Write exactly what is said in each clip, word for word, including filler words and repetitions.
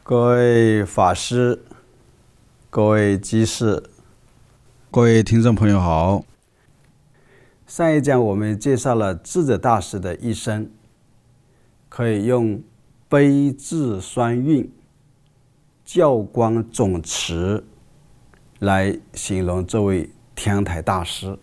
各位法师，各位居士， 各位听众朋友好。 上一讲我们介绍了智者大师的一生，可以用悲智双运、教光总持来形容这位天台大师。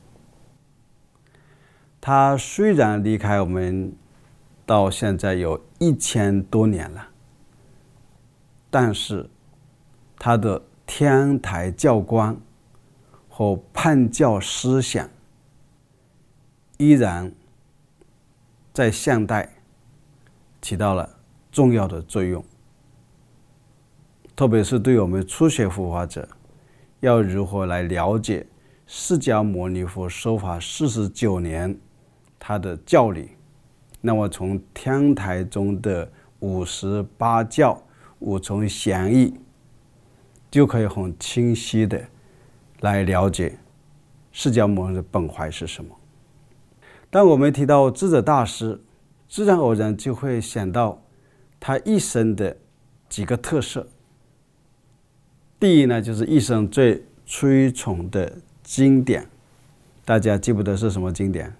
他虽然离开我们到现在有一千多年了，但是他的天台教观和判教思想依然在现代起到了重要的作用，特别是对我们初学佛法者，要如何来了解释迦牟尼佛说法四十九年他的教理，那么从天台中的五十八教、五重贤义，就可以很清晰的来了解释迦牟尼的本怀是什么。当我们提到智者大师，自然而然就会想到他一生的几个特色。第一呢，就是一生最推崇的经典，大家记不得是什么经典？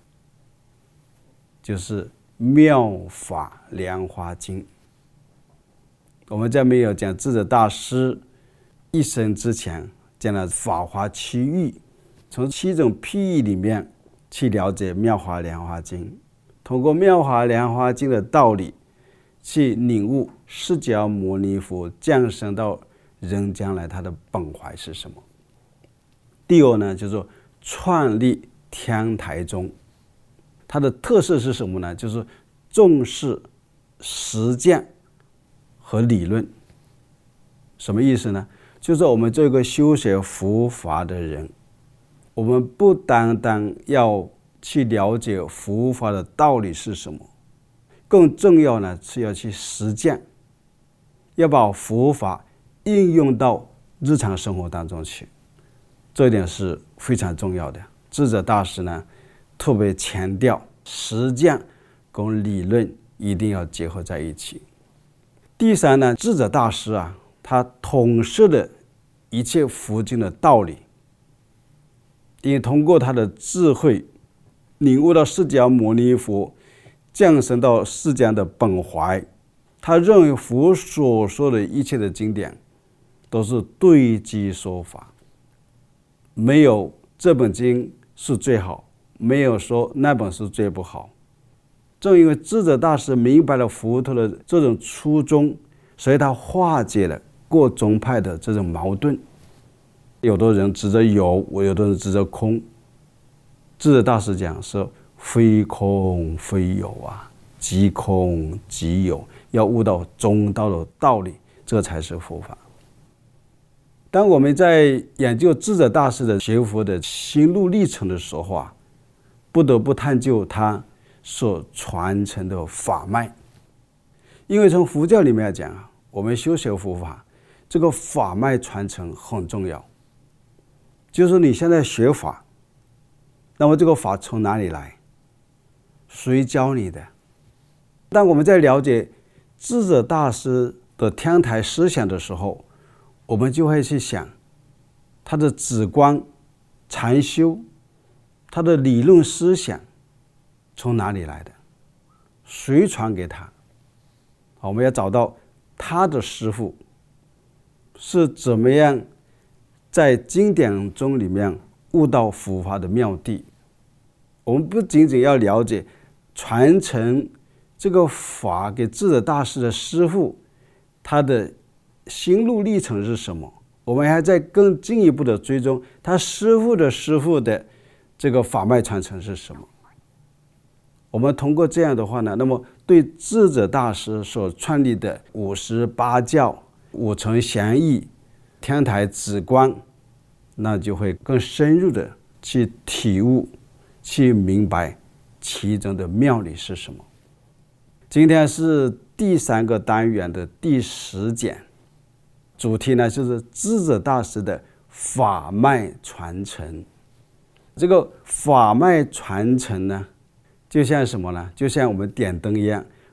就是《妙法莲华经》。我们在没有讲智者大师一生之前，讲了法华七喻，从七种譬喻里面去了解《妙法莲华经》，通过《妙法莲华经》的道理去领悟释迦牟尼佛降生到人间来他的本怀是什么。第二呢，就是创立天台宗，它的特色是什么呢？就是重视实践和理论。什么意思呢？就是我们做一个修学佛法的人，我们不单单要去了解佛法的道理是什么，更重要呢是要去实践，要把佛法应用到日常生活当中去，这一点是非常重要的。智者大师呢特别强调实践跟理论一定要结合在一起。第三呢，智者大师啊，他统摄了一切佛经的道理，因为通过他的智慧领悟到释迦牟尼佛降生到世间的本怀，他认为佛所说的一切的经典都是对机说法，没有这本经是最好，没有说那本是最不好。正因为智者大师明白了佛陀的这种初衷，所以他化解了各宗派的这种矛盾。有的人指着有，有的人指着空。智者大师讲说，非空非有啊，即空即有，要悟到中道的道理，这才是佛法。当我们在研究智者大师的学佛的心路历程的时候啊，不得不探究他所传承的法脉。因为从佛教里面来讲啊，我们修学佛法，这个法脉传承很重要。就是你现在学法，那么这个法从哪里来？谁教你的？当我们在了解智者大师的天台思想的时候，我们就会去想他的止观、禅修，他的理论思想从哪里来的？谁传给他？我们要找到他的师父是怎么样在经典中里面悟到佛法的妙谛。我们不仅仅要了解传承这个法给智者大师的师父他的心路历程是什么，我们还在更进一步的追踪他师父的师父的这个法脉传承是什么。我们通过这样的话呢，那么对智者大师所创立的五十八教、五重贤义、天台止观，那就会更深入的去体悟、去明白其中的妙理是什么。今天是第三个单元的第十讲，主题呢就是智者大师的法脉传承。这个法脉传承呢，就像什么呢？就像我们点灯一样，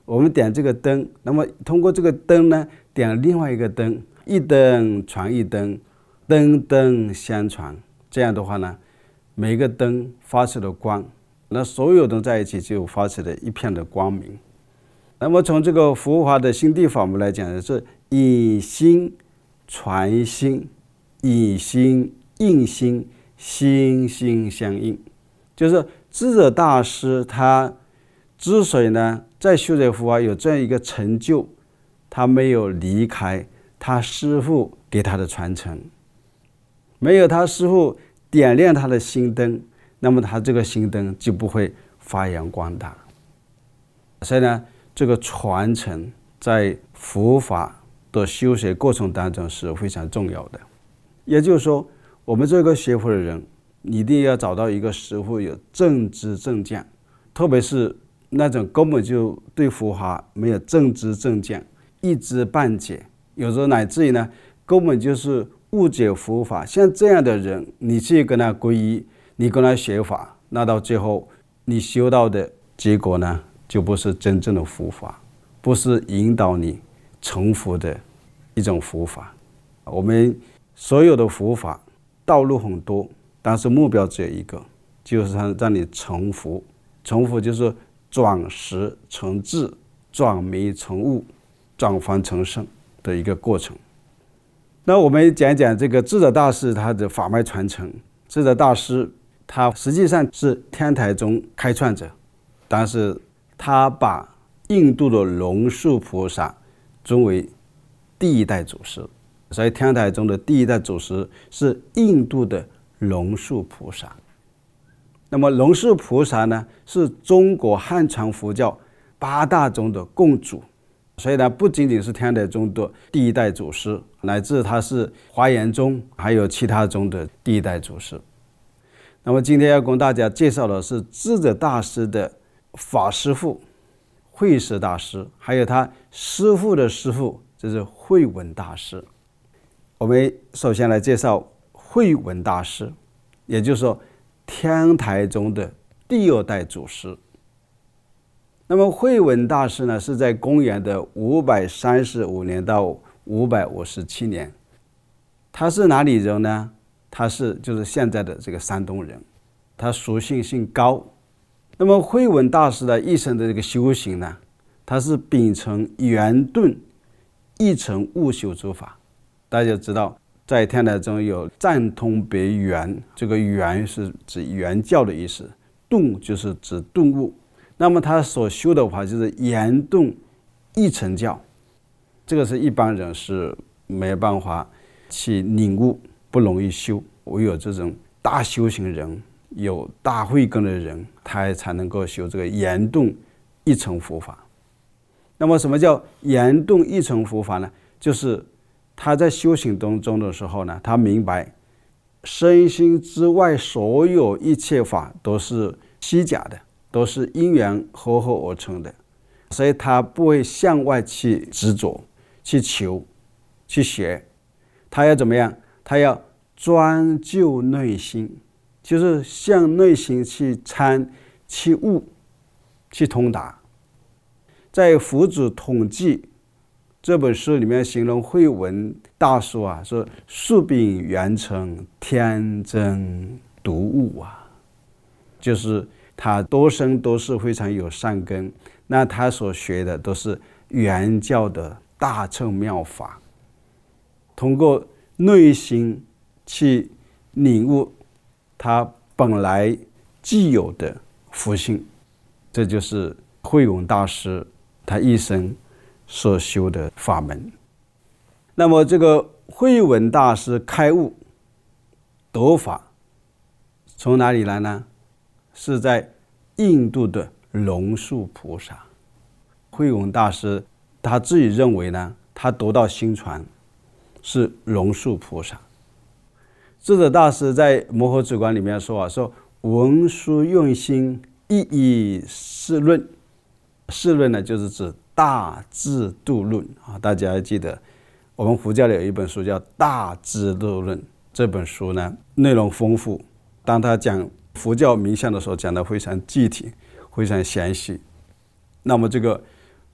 我们点这个灯，那么通过这个灯呢，点另外一个灯，一灯传一灯，灯灯相传。这样的话呢，每个灯发出的光，那所有灯在一起就发出了一片的光明。那么从这个佛法的心地法门来讲，是以心传心，以心应心，心心相应。就是智者大师他之所以呢在修这佛法有这样一个成就，他没有离开他师父给他的传承，没有他师父点亮他的心灯，那么他这个心灯就不会发扬光大。所以呢，这个传承在佛法的修学过程当中是非常重要的。也就是说，我们这个学佛的人一定要找到一个师父有正知正见，特别是那种根本就对佛法没有正知正见，一知半解，有时候乃至于呢根本就是误解佛法，像这样的人，你去跟他皈依，你跟他学法，那到最后你修到的结果呢，就不是真正的佛法，不是引导你成佛的一种佛法。我们所有的佛法道路很多，但是目标只有一个，就是让你成佛。成佛就是转识成智，转迷成悟，转凡成圣的一个过程。那我们讲讲这个智者大师他的法脉传承。智者大师他实际上是天台宗开创者，但是他把印度的龙树菩萨尊为第一代祖师，所以天台宗的第一代祖师是印度的龙树菩萨。那么龙树菩萨呢，是中国汉传佛教八大宗的共主，所以呢，不仅仅是天台宗的第一代祖师，乃至他是华严宗还有其他宗的第一代祖师。那么今天要跟大家介绍的是智者大师的法师父慧识大师，还有他师父的师父，就是慧文大师。我们首先来介绍慧文大师，也就是说天台宗的第二代祖师。那么慧文大师呢，是在公元的五百三十五年到五百五十七年。他是哪里人呢？他是就是现在的这个山东人，他属性姓高。那么慧文大师的一生的这个修行呢，他是秉承圆顿一成悟修之法。大家知道在天台中有赞通别圆，这个圆是指圆教的意思，顿就是指顿悟。那么他所修的话就是圆顿一成教，这个是一般人是没办法去领悟，不容易修，唯有这种大修行人，有大慧根的人，他才能够修这个圆顿一成佛法。那么什么叫圆顿一成佛法呢？就是他在修行当中的时候呢，他明白身心之外所有一切法都是虚假的，都是因缘合合而成的，所以他不会向外去执着，去求，去学。他要怎么样？他要专就内心，就是向内心去参、去悟、去通达。在《佛子统记》这本书里面形容慧文大师啊，说宿秉圆成，天真独悟啊，就是他多生都是非常有善根，那他所学的都是圆教的大乘妙法，通过内心去领悟他本来既有的福性，这就是慧文大师他一生所修的法门。那么这个慧文大师开悟得法从哪里来呢？是在印度的龙树菩萨。慧文大师他自己认为呢，他得到心传是龙树菩萨。智者大师在摩诃止观里面说啊，说文殊用心一以释论，释论呢就是指大智度论啊。大家要记得，我们佛教里有一本书叫《大智度论》，这本书呢内容丰富，当他讲佛教名相的时候讲得非常具体，非常详细。那么这个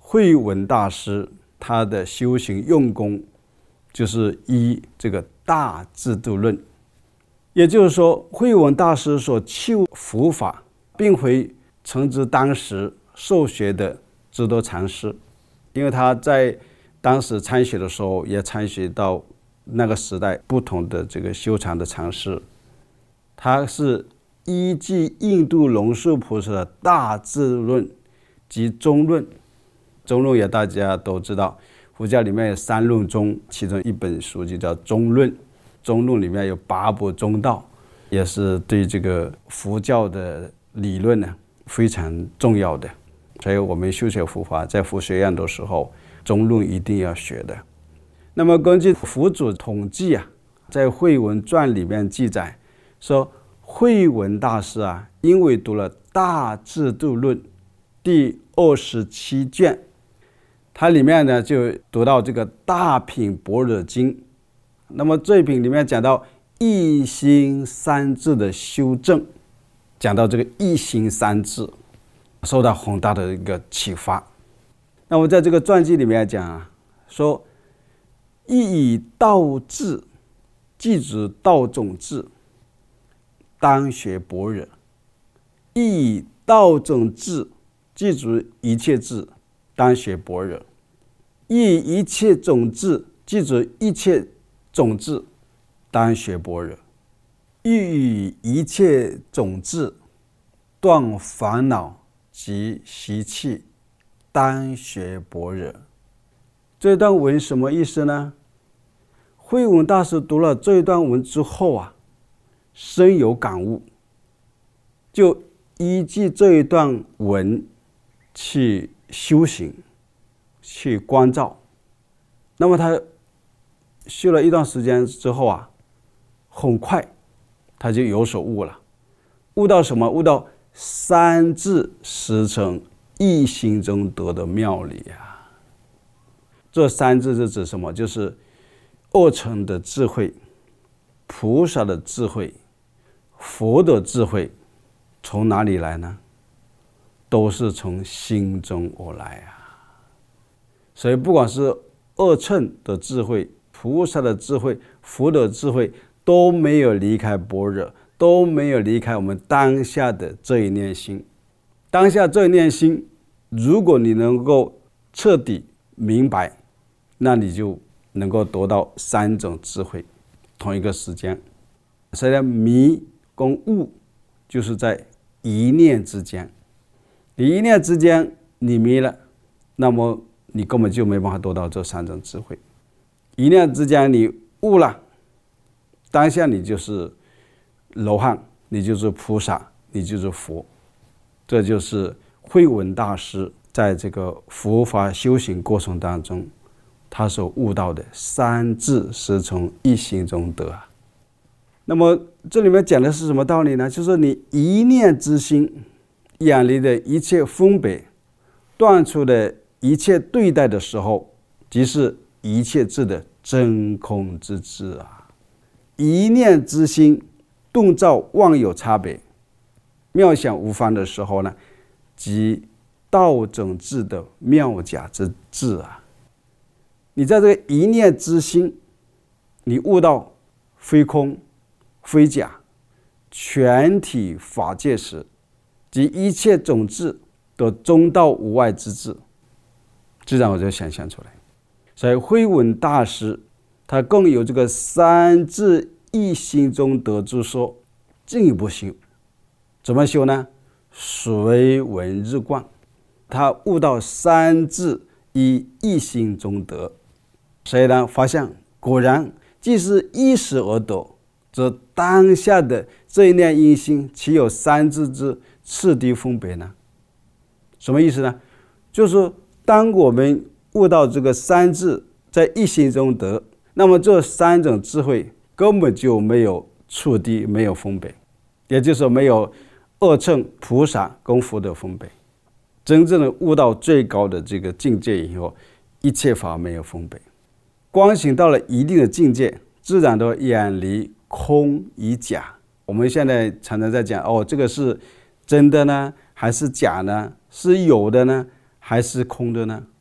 慧文大师他的修行用功就是依这个大制度论，也就是说慧文大师所求佛法并非承之当时受学的智多禅师，因为他在当时参学的时候也参学到那个时代不同的这个修禅的禅师，他是依据印度龙树菩萨的大智论及中论。中论也大家都知道，佛教里面有三论宗，其中一本书就叫中论。中论里面有八部中道，也是对这个佛教的理论呢非常重要的。所以我们修学佛法在佛学院的时候，中论一定要学的。那么根据佛祖统计啊，在慧文传里面记载说，慧文大师啊，因为读了大制度论第二十七卷，它里面呢就读到这个大品般若经，那么这一品里面讲到一心三智的修正，讲到这个一心三智，受到很大的一个启发。那么在这个传记里面讲啊，说亦以道智即指道种智，当学般若；亦以道种智即指一切智，当学般若；亦以一切种智即指一切种智，当学般若；亦以一切种智断烦恼及习气，当学般若。这段文什么意思呢？慧文大师读了这段文之后啊，深有感悟，就依据这一段文去修行，去关照。那么他修了一段时间之后啊，很快他就有所悟了。悟到什么？悟到三智实成一心中得的妙理啊！这三智是指什么？就是二乘的智慧、菩萨的智慧、佛的智慧，从哪里来呢？都是从心中而来啊！所以不管是二乘的智慧、菩萨的智慧、佛的智慧，都没有离开般若，都没有离开我们当下的这一念心。当下这一念心，如果你能够彻底明白，那你就能够得到三种智慧，同一个时间。所以呢，迷跟悟就是在一念之间。你一念之间你迷了，那么你根本就没办法得到这三种智慧。一念之间你悟了，当下你就是罗汉，你就是菩萨，你就是佛。这就是慧文大师在这个佛法修行过程当中，他所悟到的三智是从一心中得啊。那么这里面讲的是什么道理呢？就是你一念之心，远离的一切分别，断除的一切对待的时候，即是一切智的真空之智啊。一念之心顿照万有差别，妙想无方的时候呢，即道种智的妙假之智啊。你在这个一念之心，你悟到非空非假全体法界时，即一切种智的中道无外之智，自然我就想象出来。所以慧文大师他更有这个三智一心中得之说，进一步修。怎么修呢？随文日观，他悟到三智以一心中得。所以呢，发现果然既是一时而得，则当下的这一念因心，岂有三智之次第分别呢？什么意思呢？就是当我们悟到这个三智在一心中得，那么这三种智慧根本就没有次第，没有分别，也就是没有二乘菩萨跟佛的分别。真正的悟到最高的这个境界以后，一切法没有分别。光行到了一定的境界，自然都远离空与假。我们现在常常在讲，哦，这个是真的呢，还是假呢？是有的呢，还是空的呢？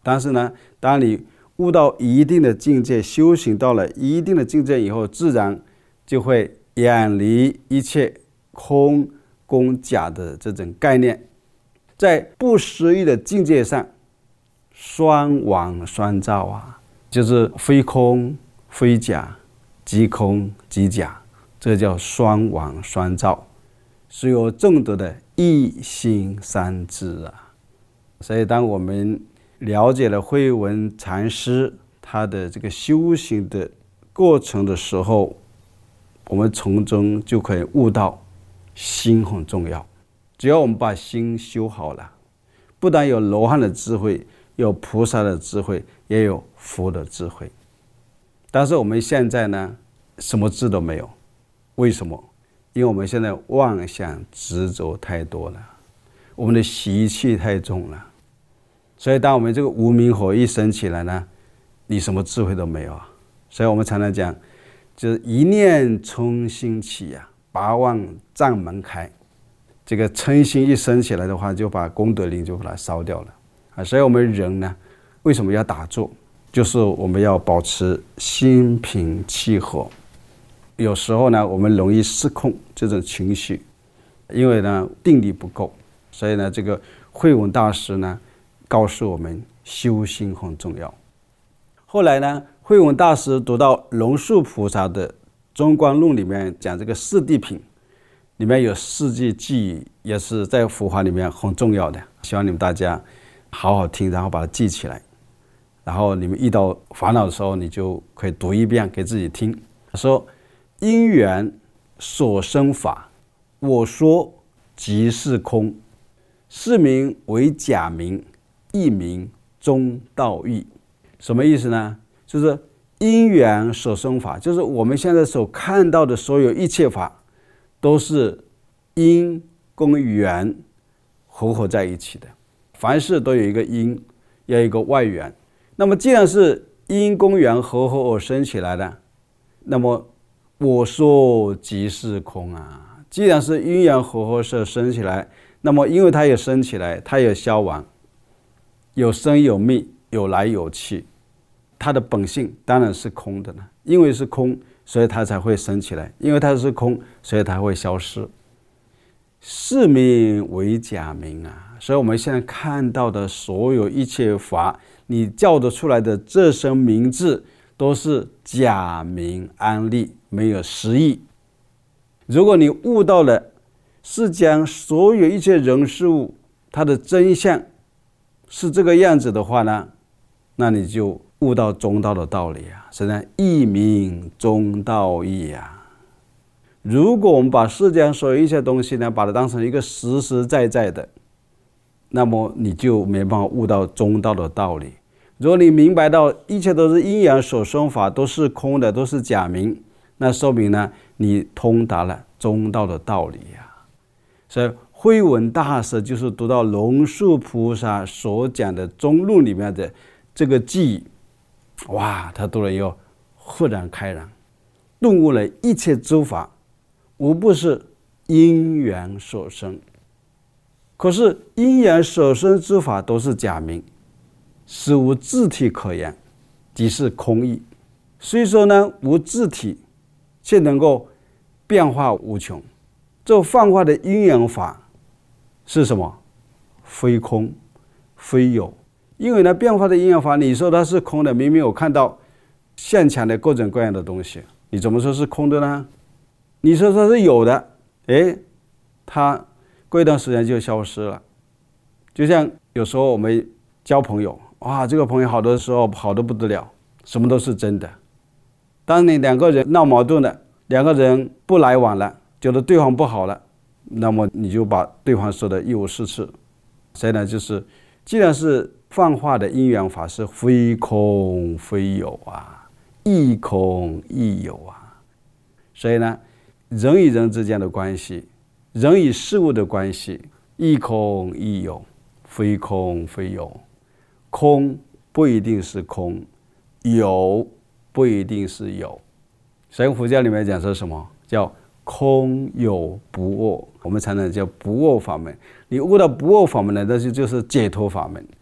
但是呢，当你悟到一定的境界，修行到了一定的境界以后，自然就会远离一切空公假的这种概念，在不思议的境界上双往双照啊，就是非空非假，即空即假，这叫双往双照，是有正德的一心三智啊。所以当我们了解了慧文禅师他的这个修行的过程的时候，我们从中就可以悟到心很重要。只要我们把心修好了，不但有罗汉的智慧，有菩萨的智慧，也有佛的智慧。但是我们现在呢，什么智都没有。为什么？因为我们现在妄想执着太多了，我们的习气太重了。所以当我们这个无明火一升起来呢，你什么智慧都没有啊。所以我们常常讲，就是一念嗔心起啊，八万障门开。这个嗔心一升起来的话，就把功德林就把它烧掉了啊。所以我们人呢，为什么要打坐？就是我们要保持心平气和。有时候呢，我们容易失控这种情绪，因为呢定力不够。所以呢，这个慧文大师呢告诉我们，修心很重要。后来呢，慧文大师读到龙树菩萨的《中观论》里面讲这个四谛品，里面有四句寄语，也是在佛法里面很重要的。希望你们大家好好听，然后把它记起来。然后你们遇到烦恼的时候，你就可以读一遍给自己听。说因缘所生法，我说即是空，是名为假名，一名中道义。什么意思呢？就是因缘所生法，就是我们现在所看到的所有一切法，都是因跟缘合合在一起的。凡事都有一个因，要有一个外缘。那么既然是因跟缘合合而生起来的，那么我说即是空啊。既然是因缘合合而生起来，那么因为它也生起来，它也消亡，有生有灭，有来有去，它的本性当然是空的呢。因为是空，所以它才会生起来；因为它是空，所以它会消失。是名为假名啊！所以我们现在看到的所有一切法，你叫得出来的这声名字，都是假名安立，没有实义。如果你悟到了世间所有一切人事物，它的真相是这个样子的话呢，那你就悟到中道的道理啊，实际上一名中道义啊。如果我们把世间所有一切东西呢，把它当成一个实实在在的，那么你就没办法悟到中道的道理。如果你明白到一切都是因缘所生法，都是空的，都是假名，那说明呢，你通达了中道的道理呀、啊。所以慧文大师就是读到龙树菩萨所讲的中论里面的这个偈，哇，他读了以后豁然开朗，顿悟了一切诸法无不是因缘所生。可是因缘所生之法都是假名，实无自体可言，即是空义。虽说呢无自体，却能够变化无穷。这幻化的因缘法是什么？非空非有。因为呢变化的因缘法，你说它是空的，明明我看到现前的各种各样的东西，你怎么说是空的呢？你说它是有的，诶，它过一段时间就消失了。就像有时候我们交朋友，哇，这个朋友好的时候好的不得了，什么都是真的。当你两个人闹矛盾了，两个人不来往了，觉得对方不好了，那么你就把对方说的一无是处。所以呢，就是既然是幻化的因缘法，是非空非有啊，亦空亦有啊。所以呢，人与人之间的关系，人与事物的关系，亦空亦有，非空非有。空不一定是空，有不一定是有。所以佛教里面讲说什么叫空有不二，我们才能叫不二法门。你悟到不二法门呢，那就就是解脱法门。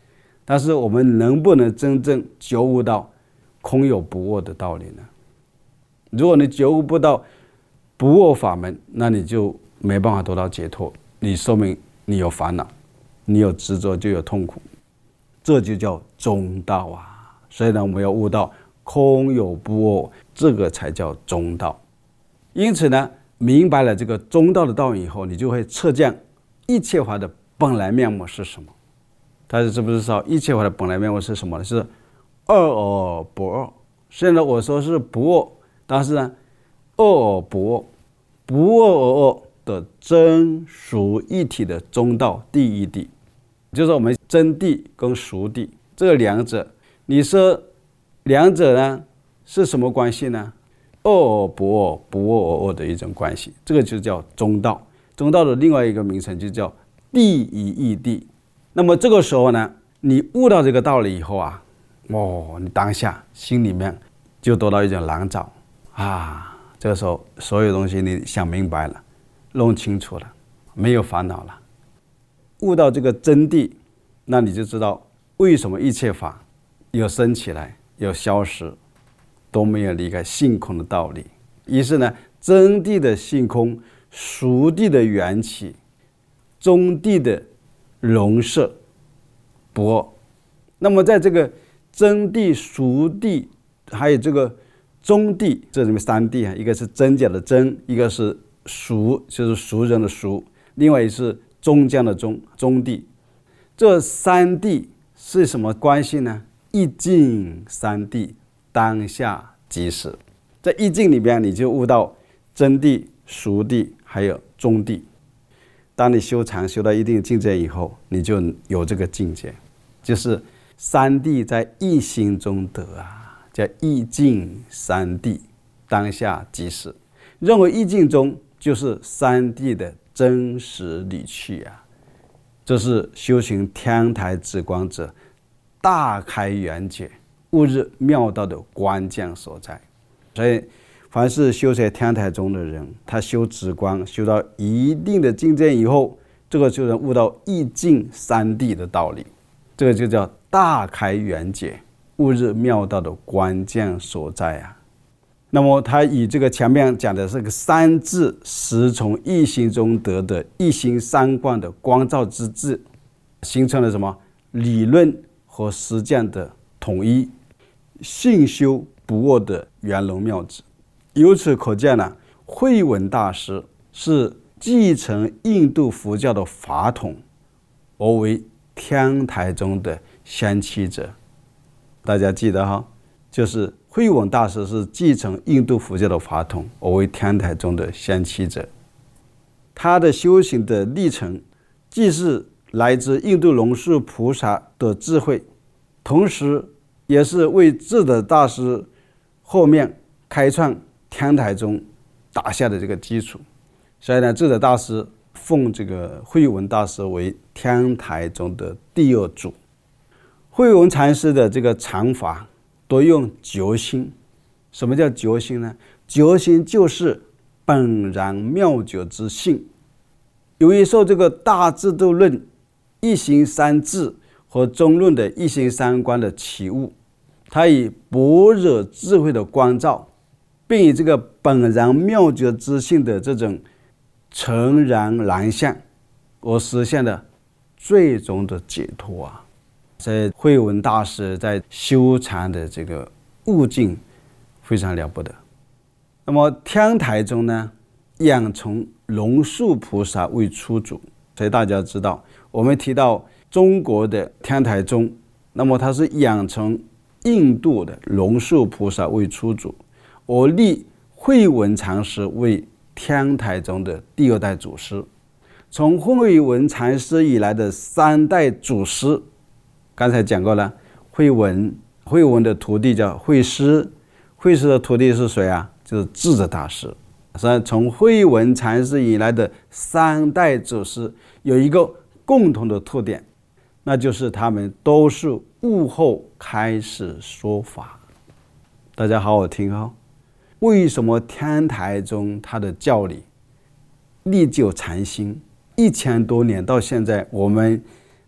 但是我们能不能真正觉悟到空有不我的道理呢？如果你觉悟不到不我法门，那你就没办法得到解脱，你说明你有烦恼，你有执着就有痛苦，这就叫中道啊。所以呢，我们要悟到空有不我，这个才叫中道。因此呢，明白了这个中道的道理以后，你就会测见一切法的本来面目是什么。大家知不知道一切法的本来面目是什么呢？是二而不二。虽然我说是不我，但是呢，二而不我，不二而二的真俗一体的中道第一谛，就是我们真谛跟俗谛这两者，你说两者呢是什么关系呢？二而不二，不二而二的一种关系，这个就叫中道。中道的另外一个名称就叫第一义谛。那么这个时候呢，你悟到这个道理以后啊，哦，你当下心里面就得到一种朗照啊。这个时候所有东西你想明白了，弄清楚了，没有烦恼了，悟到这个真谛，那你就知道为什么一切法有生起来有消失，都没有离开性空的道理。于是呢，真谛的性空，俗谛的缘起，中谛的容摄不二。那么在这个真谛、俗谛还有这个中谛，这里面三谛啊，一个是真假的真，一个是俗，就是俗人的俗，另外一个是中将的中，中谛。这三谛是什么关系呢？一境三谛，当下即时。在一境里边，你就悟到真谛、俗谛还有中谛。当你修禅修到一定境界以后，你就有这个境界，就是三谛在一心中得啊，叫一境三谛，当下即时。认为一境中就是三谛的真实理趣啊，这是修行天台止观者大开圆解、悟入妙道的关键所在。所以凡是修在天台中的人，他修止观修到一定的境界以后，这个就能悟到一境三谛的道理，这个就叫大开圆解、悟入妙道的关键所在啊。那么他以这个前面讲的这个三智实从一心中得的一心三观的光照之智，形成了什么理论和实践的统一，信修不二的圆融妙智。由此可见呢，慧文大师是继承印度佛教的法统，而为天台中的先驱者。大家记得哈，就是慧文大师是继承印度佛教的法统，而为天台中的先驱者。他的修行的历程，既是来自印度龙树菩萨的智慧，同时也是为智者大师后面开创天台中打下的这个基础。所以呢，智者大师奉这个慧文大师为天台中的第二祖。慧文禅师的这个禅法都用觉心。什么叫觉心呢？觉心就是本然妙觉之性。由于受这个大智度论一心三智和中论的一心三观的启悟，他以般若智慧的光照，并以这个本然妙觉之性的这种诚然然相，而实现了最终的解脱啊！所以慧文大师在修禅的这个悟境非常了不得。那么天台中呢，仰从龙树菩萨为初祖。所以大家知道，我们提到中国的天台宗，那么它是仰从印度的龙树菩萨为初祖，而立慧文禅师为天台中的第二代祖师。从慧文禅师以来的三代祖师，刚才讲过了，慧文慧文的徒弟叫慧师，慧师的徒弟是谁啊？就是智者大师。所以从慧文禅师以来的三代祖师有一个共同的特点，那就是他们都是悟后开始说法。大家好好听哦。为什么天台中它的教理历久禅新，一千多年到现在，我们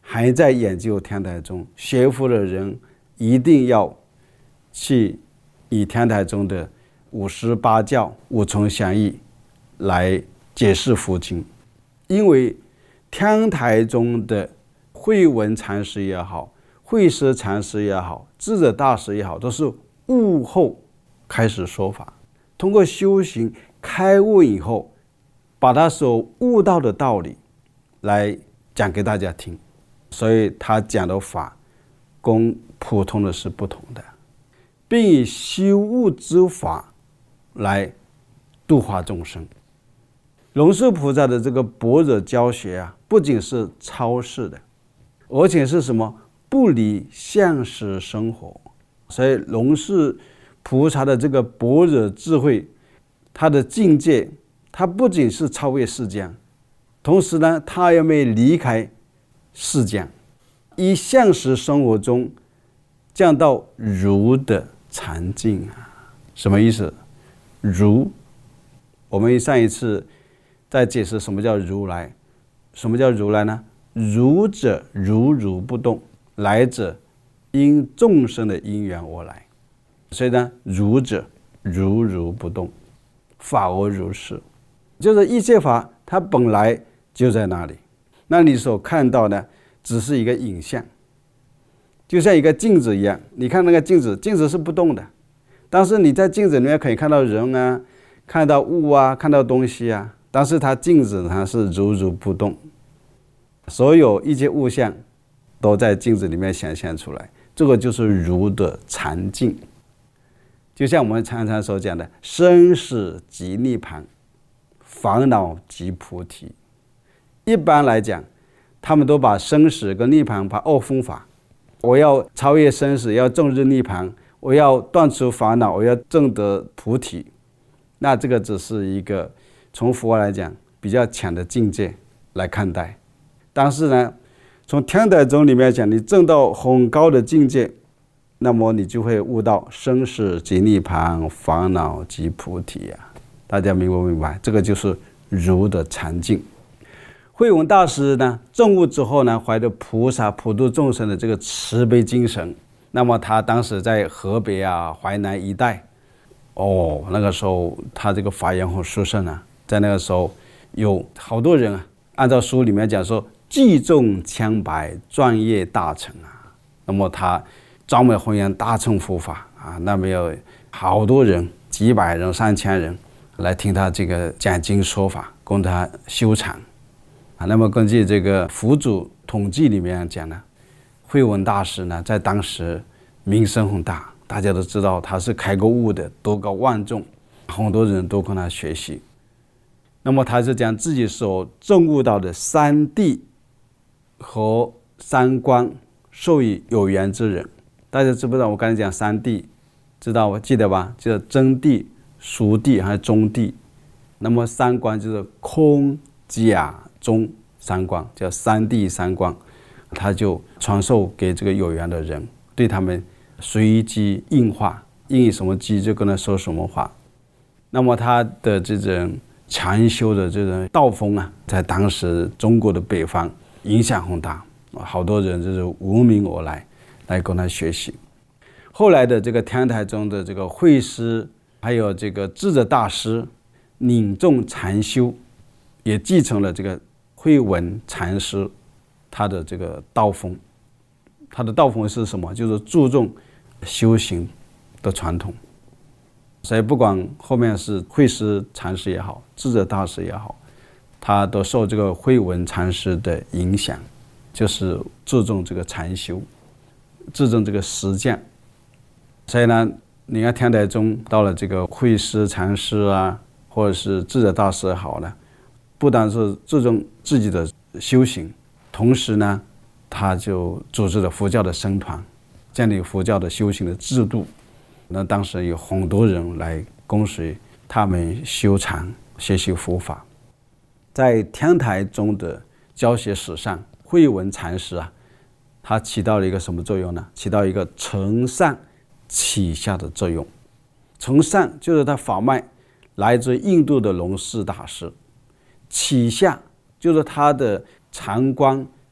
还在研究天台宗学佛的人，一定要去以天台宗的五十八教五重相义来解释佛经。因为天台宗的慧文禅师也好，慧思禅师也好，智者大师也好，都是悟后开始说法，通过修行开悟以后，把他所悟到的道理来讲给大家听，所以他讲的法跟普通的是不同的，并以修悟之法来度化众生。龙树菩萨的这个般若教学啊，不仅是超世的，而且是什么？不离现实生活。所以龙树菩萨的这个般若智慧，他的境界，他不仅是超越世间，同时呢，他也没离开世间，以现实生活中降到如的禅境啊。什么意思？如，我们上一次在解释什么叫如来。什么叫如来呢？如者如如不动，来者因众生的因缘而来。所以呢，如者如如不动，法而如是，就是一切法它本来就在那里，那你所看到的只是一个影像，就像一个镜子一样。你看那个镜子，镜子是不动的，但是你在镜子里面可以看到人啊，看到物啊，看到东西啊，但是它镜子它是如如不动，所有一切物象都在镜子里面显现出来，这个就是如的禅境。就像我们常常所讲的，生死即涅槃，烦恼即菩提。一般来讲，他们都把生死跟涅槃把二分法，我要超越生死，要证入涅槃，我要断除烦恼，我要证得菩提。那这个只是一个从佛来讲比较浅的境界来看待。但是呢，从天台宗里面讲，你证到很高的境界，那么你就会悟到生死即涅槃，烦恼即菩提啊！大家明不明白？这个就是如的禅境。慧文大师呢，证悟之后呢，怀着菩萨普度众生的这个慈悲精神，那么他当时在河北啊、淮南一带，哦，那个时候他这个法言很殊胜啊，在那个时候有好多人啊，按照书里面讲说，聚众千百，专业大成啊。那么他专门弘扬大乘佛法啊，那么有好多人，几百人、上千人来听他这个讲经说法，供他修禅啊。那么根据这个佛祖统计里面讲呢，慧文大师呢在当时名声很大，大家都知道他是开过悟的，德高望重，很多人都跟他学习。那么他是将自己所证悟到的三谛和三观授予有缘之人。大家知不知道我刚才讲三谛？知道，我记得吧？就是真谛、熟谛还有中谛。那么三观就是空、假、中三观，叫三谛三观。他就传授给这个有缘的人，对他们随机应化，应什么机就跟他说什么话。那么他的这种禅修的这种道风啊，在当时中国的北方影响很大，好多人就是闻名而来，来跟他学习。后来的这个天台宗的这个慧师，还有这个智者大师领众禅修，也继承了这个慧文禅师他的这个道风。他的道风是什么？就是注重修行的传统。所以不管后面是慧师禅师也好，智者大师也好，他都受这个慧文禅师的影响，就是注重这个禅修，注重这个实践。所以呢，你看天台宗到了这个慧师禅师啊，或者是智者大师也好呢，不但是注重自己的修行，同时呢，他就组织了佛教的僧团，建立佛教的修行的制度。那当时有很多人来跟随他们修禅学习佛法。在天台宗的教学史上，慧文禅师啊，他起到了一个什么作用呢？起到一个承上启下的作用。承上就是他法脉来自印度的龙树大师，启下就是他的禅观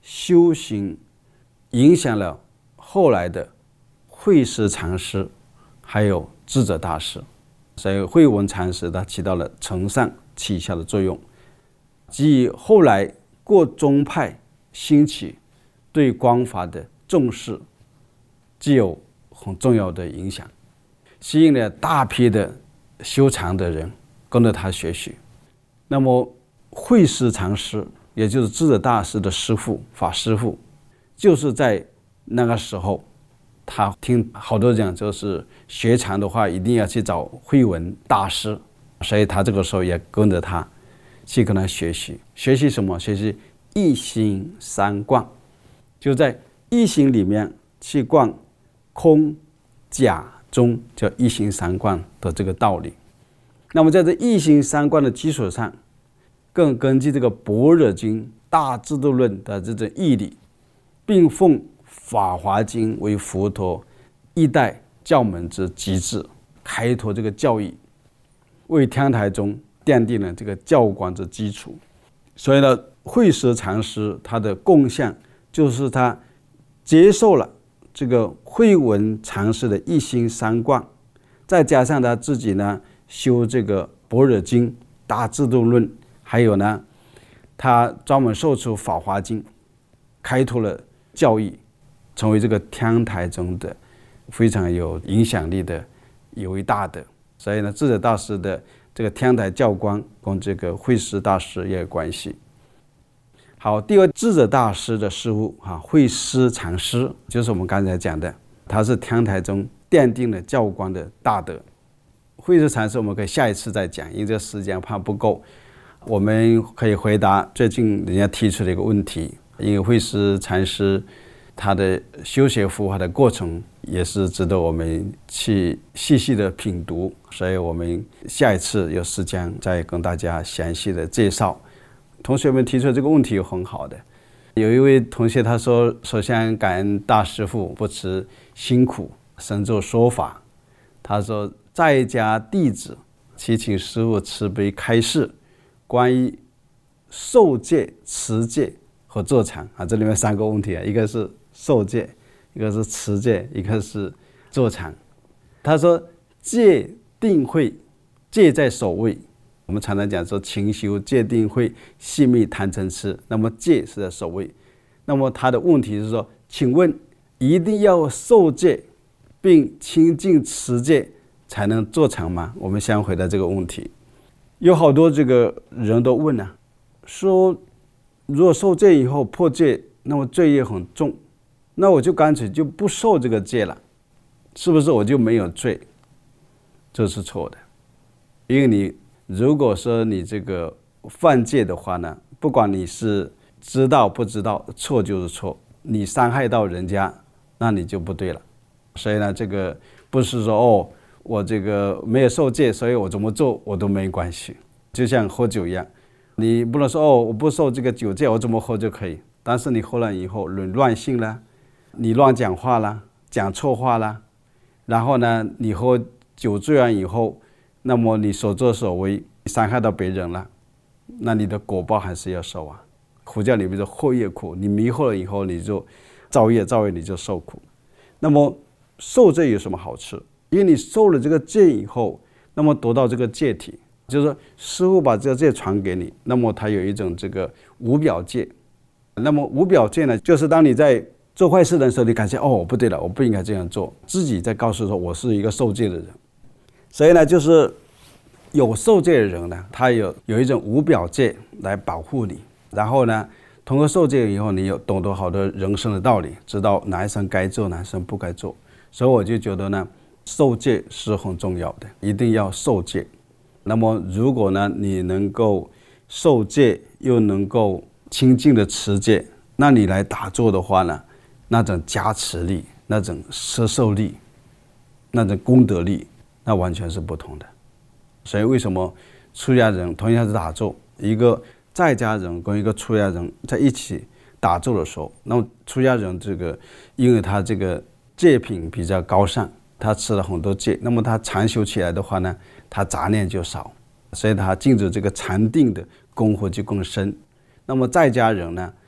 修行影响了后来的慧思禅师还有智者大师，所以慧文禅师他起到了承上启下的作用，即后来各宗派兴起对光法的重视，具有很重要的影响，吸引了大批的修禅的人跟着他学习。那么慧思禅师也就是智者大师的师父法师父，就是在那个时候，他听好多讲就是学禅的话一定要去找慧文大师，所以他这个时候也跟着他去跟他学习。学习什么？学习一心三观，就在一心里面去观空假中，叫一心三观的这个道理。那么在这一心三观的基础上，更根据这个般若经大智度论的这种义理，并奉法华经为佛陀一代教门之极致，开拓这个教义，为天台宗奠定了这个教观之基础。所以呢，慧思禅师他的贡献就是他接受了这个慧文禅师的一心三观，再加上他自己呢修这个般若经大智度论，还有呢他专门受持法华经，开拓了教义，成为这个天台宗的非常有影响力的一位大德。所以呢，智者大师的这个天台教观跟这个慧思大师也有关系。好，第二，智者大师的师父啊，慧思禅师，就是我们刚才讲的，他是天台宗奠定了教观的大德。慧思禅师我们可以下一次再讲，因为这个时间怕不够。我们可以回答最近人家提出的一个问题，因为慧思禅师他的修学佛法的过程也是值得我们去细细的品读，所以我们下一次有时间再跟大家详细的介绍。同学们提出这个问题很好的，有一位同学他说，首先感恩大师父不辞辛苦深做说法。他说，在家弟子祈请师父慈悲开示关于受戒、持戒和坐禅啊，这里面三个问题啊，一个是受戒，一个是持戒，一个是坐禅。他说，戒定慧，戒在首位。我们常常讲说勤修戒定慧，细密贪嗔痴，那么戒是在首位。那么他的问题是说，请问一定要受戒并亲近持戒才能坐禅吗？我们先回答这个问题。有好多这个人都问啊，说如果受戒以后破戒，那么罪业很重，那我就干脆就不受这个戒了，是不是我就没有罪？这是错的。因为你如果说你这个犯戒的话呢，不管你是知道不知道，错就是错，你伤害到人家，那你就不对了。所以呢，这个不是说哦，我这个没有受戒，所以我怎么做我都没关系。就像喝酒一样，你不能说哦，我不受这个酒戒，我怎么喝就可以。但是你喝了以后沦乱性了，你乱讲话了，讲错话了，然后呢，你喝酒醉完以后，那么你所作所为伤害到别人了，那你的果报还是要受啊。佛教里面说祸业苦，你迷惑了以后，你就造业，造业你就受苦。那么受戒有什么好处？因为你受了这个戒以后，那么得到这个戒体，就是说师父把这个戒传给你，那么他有一种这个无表戒。那么无表戒呢，就是当你在做坏事的时候，你感觉哦不对了，我不应该这样做，自己在告诉说我是一个受戒的人。所以呢，就是有受戒的人呢，他有有一种无表戒来保护你，然后呢，通过受戒以后，你有懂得好多人生的道理，知道哪一生该做，哪一生不该做。所以我就觉得呢，受戒是很重要的，一定要受戒。那么如果呢，你能够受戒又能够清净的持戒，那你来打坐的话呢，那种加持力，那种摄受力，那种功德力，那完全是不同的。所以为什么出家人同样是打坐，一个在家人跟一个出家人在一起打坐的时候，那么出家人这个因为他这个戒品比较高尚，他吃了很多戒，那么他禅修起来的话呢，他杂念就少，所以他进入这个禅定的功夫就更深。那么在家人呢，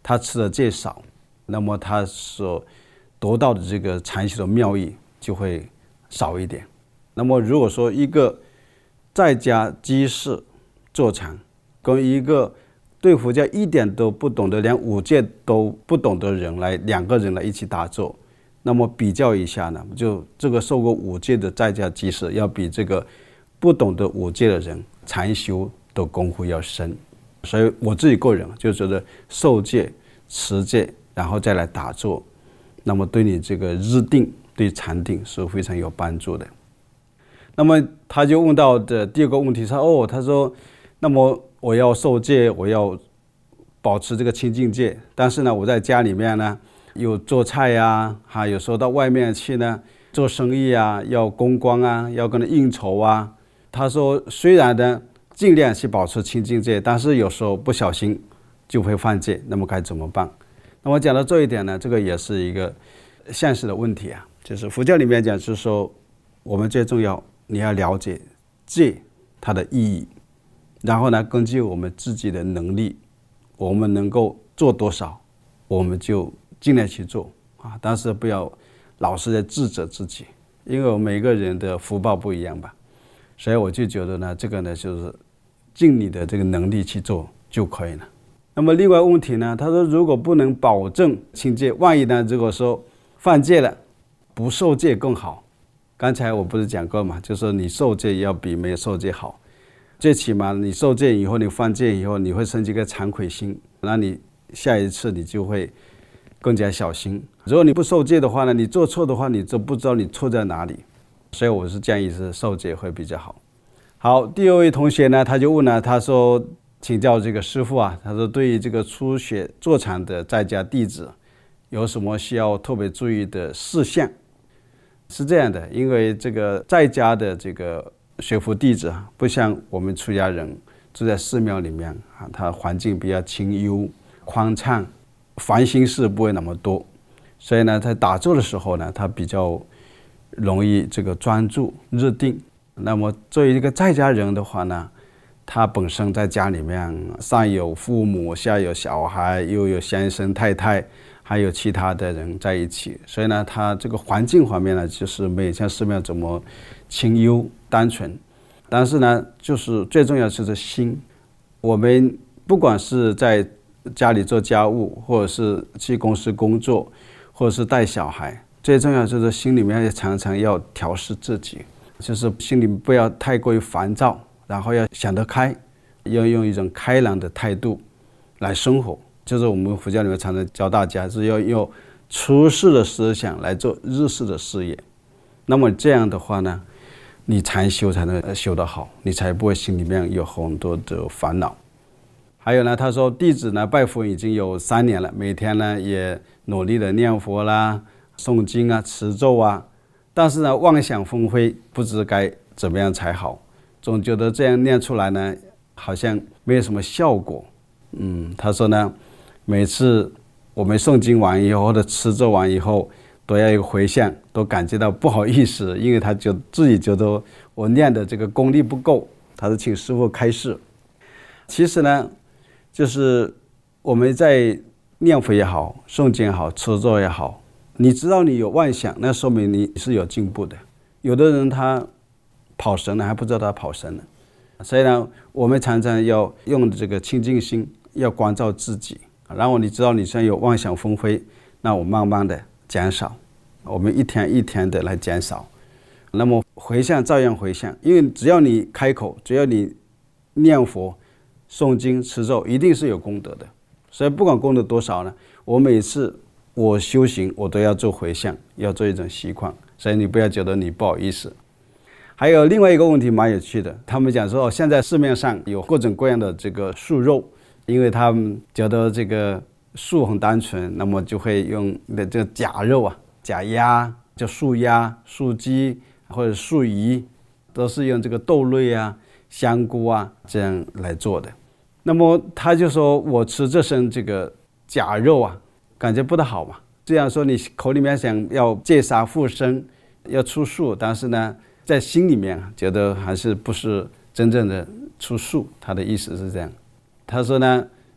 他吃的戒少，那么他所得到的这个禅修的妙意就会少一点。那么如果说一个在家居士坐禅，跟一个对佛教一点都不懂得，连五戒都不懂的人来两个人来一起打坐，那么比较一下呢，就这个受过五戒的在家居士要比这个不懂得五戒的人禅修的功夫要深。所以我自己个人就觉得受戒、持戒，然后再来打坐，那么对你这个日定、对禅定是非常有帮助的。那么他就问到的第二个问题是，哦，他说，那么我要受戒，我要保持这个清净戒，但是呢，我在家里面呢，有做菜呀，还有时候到外面去呢做生意啊，要公关啊，要跟人应酬啊。他说，虽然呢尽量去保持清净戒，但是有时候不小心就会犯戒，那么该怎么办？那么讲到这一点呢，这个也是一个现实的问题啊，就是佛教里面讲，就是说我们最重要，你要了解戒它的意义，然后呢，根据我们自己的能力，我们能够做多少，我们就尽量去做啊，但是不要老是在自责自己，因为我们每个人的福报不一样吧，所以我就觉得呢，这个呢就是尽你的这个能力去做就可以了。那么另外问题呢，他说如果不能保证清戒，万一呢如果说犯戒了，不受戒更好。刚才我不是讲过嘛，就是你受戒要比没有受戒好，最起码你受戒以后，你犯戒以后，你会生起一个惭愧心，那你下一次你就会更加小心。如果你不受戒的话呢，你做错的话，你就不知道你错在哪里，所以我是建议是受戒会比较好。好，第二位同学呢，他就问了，他说请教这个师父啊，他说对于这个初学坐禅的在家弟子有什么需要特别注意的事项？是这样的，因为这个在家的这个学佛弟子不像我们出家人住在寺庙里面啊，它环境比较清幽宽敞，烦心事不会那么多，所以呢，在打坐的时候呢，他比较容易这个专注日定。那么作为一个在家人的话呢，他本身在家里面上有父母，下有小孩，又有先生太太，还有其他的人在一起，所以呢，他这个环境方面呢，就是没有像寺庙这么清幽单纯。但是呢，就是最重要的就是心。我们不管是在家里做家务，或者是去公司工作，或者是带小孩，最重要就是心里面常常要调试自己，就是心里不要太过于烦躁，然后要想得开，要用一种开朗的态度来生活。就是我们佛教里面常常教大家是要用出世的思想来做日世的事业，那么这样的话呢，你禅修才能修得好，你才不会心里面有很多的烦恼。还有呢，他说弟子呢拜佛已经有三年了，每天呢也努力的念佛啦、诵经啊、持咒啊，但是呢妄想纷飞，不知该怎么样才好，总觉得这样念出来呢好像没有什么效果。嗯，他说呢，每次我们诵经完以后或者持咒完以后，都要有回向，都感觉到不好意思，因为他就自己觉得我念的这个功力不够，他是请师父开示。其实呢，就是我们在念佛也好，诵经也好，持咒也好，你知道你有妄想，那说明你是有进步的。有的人他跑神了还不知道他跑神了，所以呢，我们常常要用这个清净心，要关照自己。然后你知道你现在有妄想纷飞，那我慢慢的减少，我们一天一天的来减少。那么回向照样回向，因为只要你开口，只要你念佛、诵经、持咒，一定是有功德的。所以不管功德多少呢，我每次我修行，我都要做回向，要做一种习惯。所以你不要觉得你不好意思。还有另外一个问题蛮有趣的，他们讲说，现在市面上有各种各样的这个素肉，因为他们觉得这个素很单纯，那么就会用的这个假肉啊、假鸭，叫素鸭、素鸡或者素鱼，都是用这个豆类啊、香菇啊这样来做的。那么他就说，我吃这身这个假肉啊，感觉不大好嘛。这样说你口里面想要戒杀护生，要出素，但是呢，在心里面觉得还是不是真正的出素，他的意思是这样。他说呢，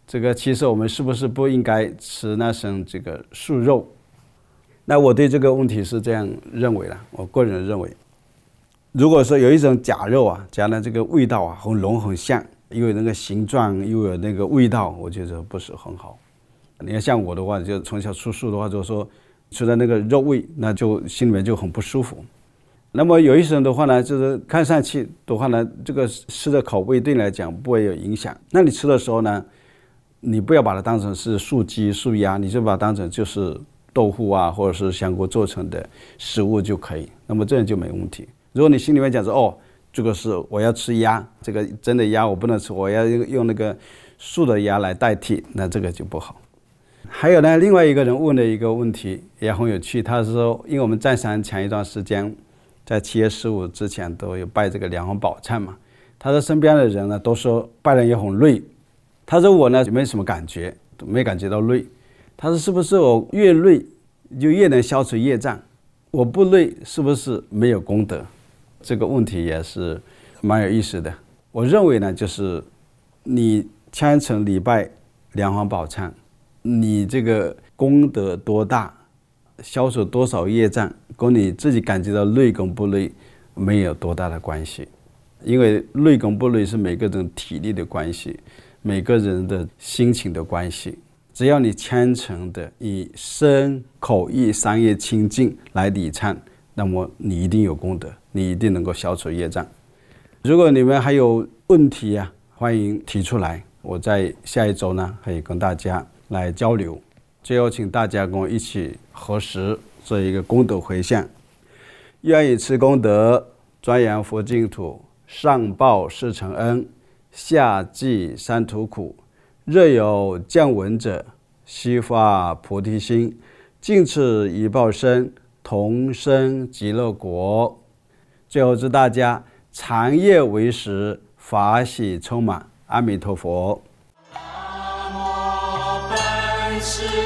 这个其实我们是不是不应该吃那生这个素肉？那我对这个问题是这样认为的，我个人认为，如果说有一种假肉啊，假的这个味道啊很浓很香，又有那个形状又有那个味道，我觉得不是很好。你看像我的话，就从小吃素的话，就是说吃的那个肉味，那就心里面就很不舒服。那么有一些人的话呢，就是看上去的话呢，这个吃的口味对你来讲不会有影响。那你吃的时候呢，你不要把它当成是素鸡素鸭，你就把它当成就是豆腐啊或者是香锅做成的食物就可以，那么这样就没问题。如果你心里面讲说哦，这个是我要吃鸭，这个真的鸭我不能吃，我要用那个素的鸭来代替，那这个就不好。还有呢，另外一个人问的一个问题也很有趣，他说因为我们湛山前一段时间在七月十五之前都有拜这个梁皇宝忏嘛，他说身边的人呢都说拜了也很累，他说我呢没什么感觉，没感觉到累。他说是不是我越累就越能消除业障，我不累是不是没有功德？这个问题也是蛮有意思的。我认为呢，就是你虔诚礼拜梁皇宝忏，你这个功德多大，消除多少业障，跟你自己感觉到累跟不累没有多大的关系。因为累跟不累是每个人体力的关系，每个人的心情的关系。只要你虔诚的以身口意三业清净来礼忏，那么你一定有功德，你一定能够消除业障。如果你们还有问题啊，欢迎提出来，我在下一周呢可以跟大家来交流。最后请大家跟我一起合十做一个功德回向，愿以此功德庄严佛净土，上报四重恩，下济三途苦。若有见闻者，悉发菩提心，尽此一报身，同生极乐国。最后祝大家长夜为时，法喜充满。阿弥陀佛。 南无本师